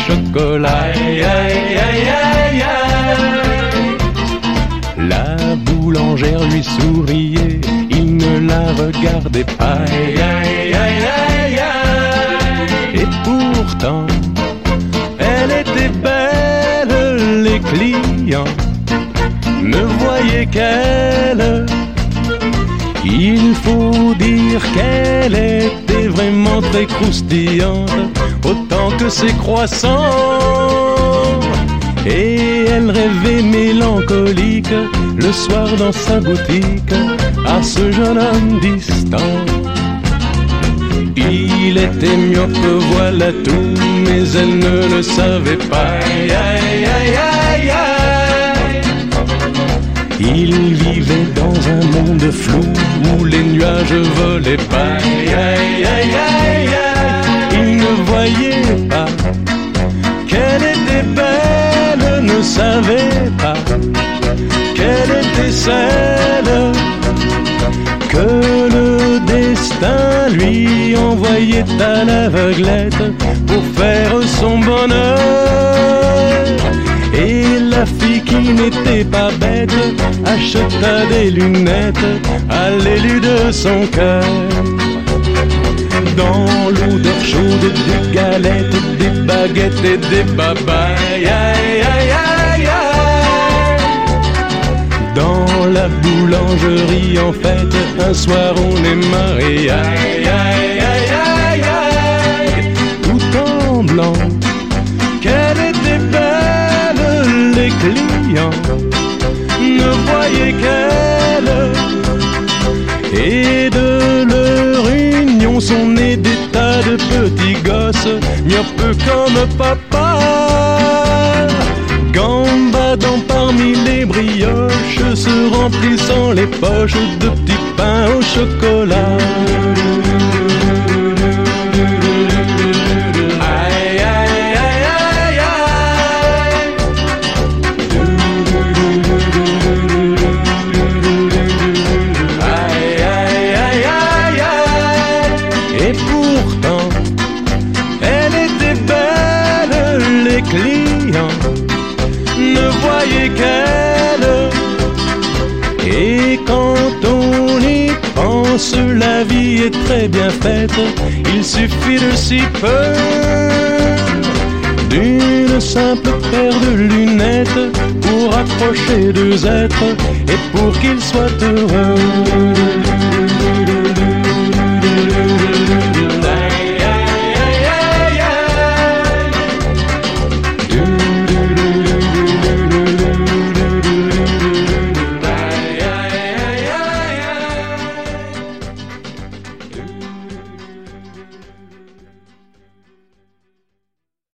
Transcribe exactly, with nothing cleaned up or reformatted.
chocolat. Aïe, aïe, aïe, aïe, aïe. La boulangère lui souriait, il ne la regardait pas. Aïe, aïe, aïe, aïe, aïe. Et pourtant, elle était belle, les clients ne voyaient qu'elle. Il faut dire qu'elle était vraiment très croustillante, autant que ses croissants. Et elle rêvait mélancolique le soir dans sa boutique à ce jeune homme distant. Il était myope, voilà tout, mais elle ne le savait pas. Aïe, aïe, aïe, aïe, aïe. Il vivait dans un monde flou où les nuages volaient pas. Aïe, aïe, aïe, aïe, aïe. Il ne voyait pas qu'elle était belle, ne savait pas qu'elle était celle que le destin lui envoyait à l'aveuglette pour faire son bonheur. Et la fille qui n'était pas bête acheta des lunettes à l'élu de son cœur. Dans l'odeur chaude des galettes, des baguettes et des babayes. Aïe, aïe, aïe, aïe. Dans la boulangerie en fête, un soir on est mariés. Aïe, aïe, aïe, aïe, aïe. Tout en blanc, qu'elle était belle, les clients ne voyaient qu'elle. Et de leur union sont nés des tas de petits gosses, myopes comme papa, gambadant parmi les brioches, se remplissant les poches de petits pains au chocolat. Clients ne voyaient qu'elle. Et quand on y pense, la vie est très bien faite. Il suffit de si peu, d'une simple paire de lunettes pour accrocher deux êtres et pour qu'ils soient heureux.